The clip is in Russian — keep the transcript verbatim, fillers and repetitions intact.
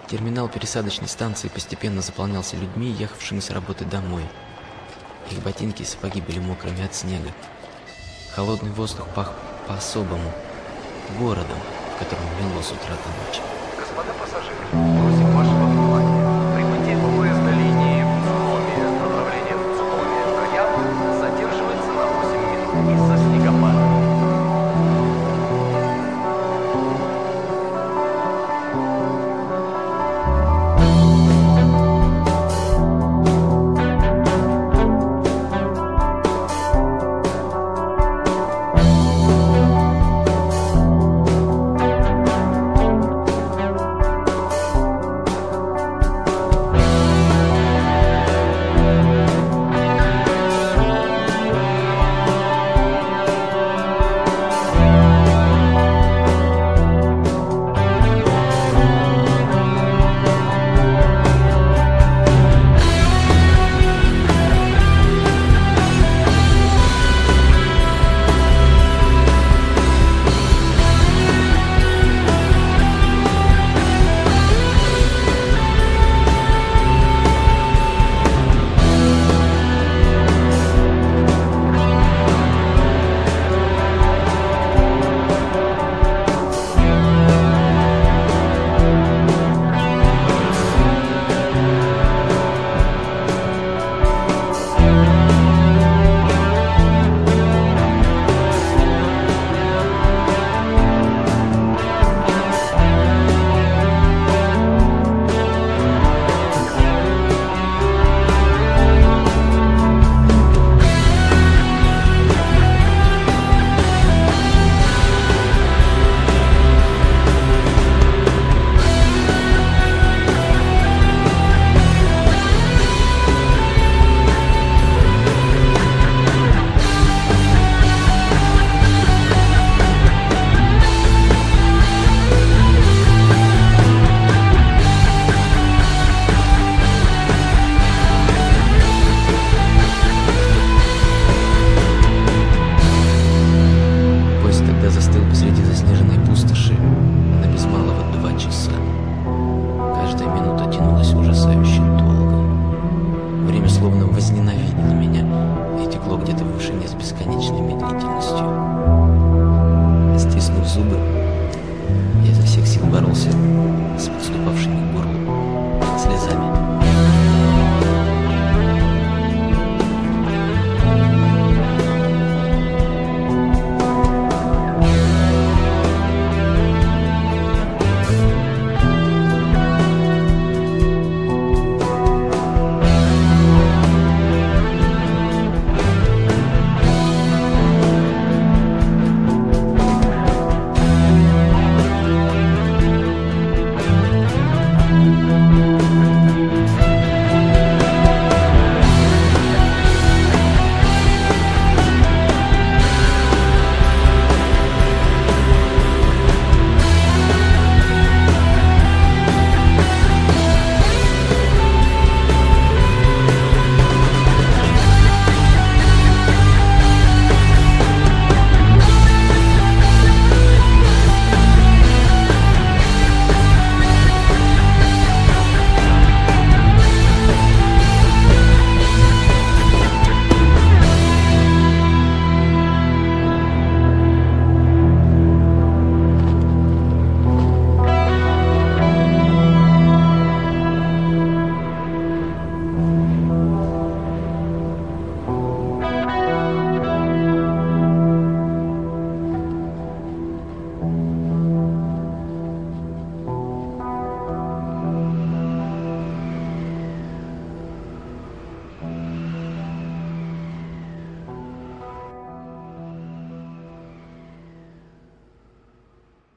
Терминал пересадочной станции постепенно заполнялся людьми, ехавшими с работы домой. Их ботинки и сапоги были мокрыми от снега. Холодный воздух пах по-особому городом, в котором мело с утра до ночи. Господа пассажиры, просим вашего внимания. Прибытие поезда линии Цуномия с направлением Цуномия-Троян задерживается на восемь минут из-за снегопада.